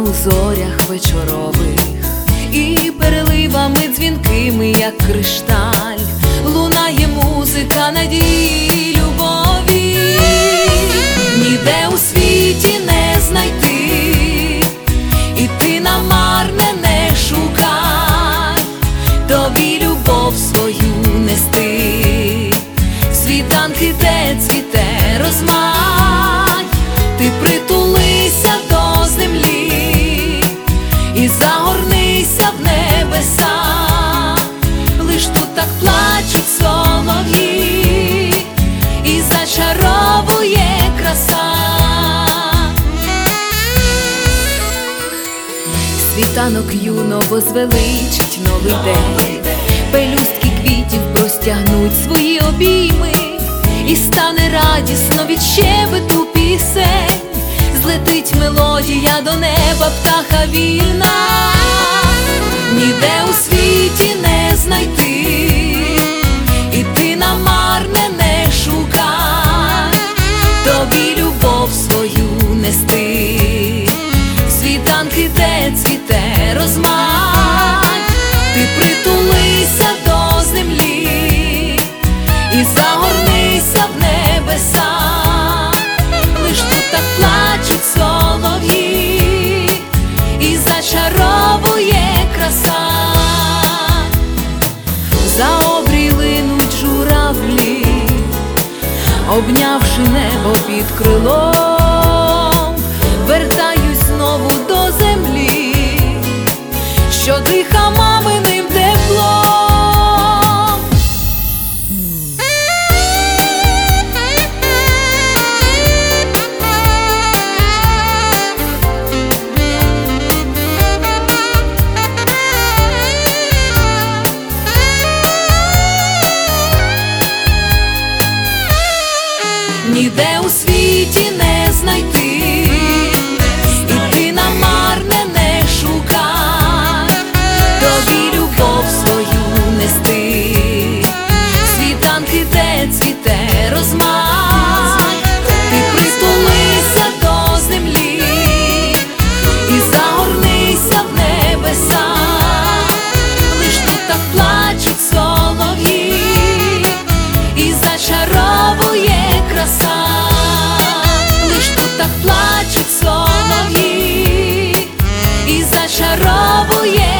у зорях вечорових і переливами дзвінкими, як кришталь, лунає музика надії, любові. Ніде у світі не знайти, і ти намарне не шукай, тобі любов свою нести. Світанки, де цвіте розмай, ти притулися до землі і загорнися в небеса. Лиш тут так плачуть солов'ї, і зачаровує краса. Світанок юно возвеличить новий день, пелюстки квітів простягнуть свої обійми, і стане радісно від щебету пісень. Злетить мелодія до неба, птаха вільна. Ніде у світі не знайти, і ти намарне не шукай, тобі любов свою нести. Світанки, де цвіте розмай, ти притулися до землі і загорнися в небеса. Лиш тут так плачуть солов'ї, і зачаровує краса. За обрій линуть журавлі, обнявши небо під крилом, вертаюсь знову до землі, що диха маминим теплом. Ніде у світі не знайти, і ти намарне не шукай, тобі любов свою нести. Світанки, де цвіте розмай, ти притулися до землі і загорнися в небеса. Лиш тут так плачуть солов'ї, і зачаровує краса. Лиш тут так плачуть солов'ї, і зачаровує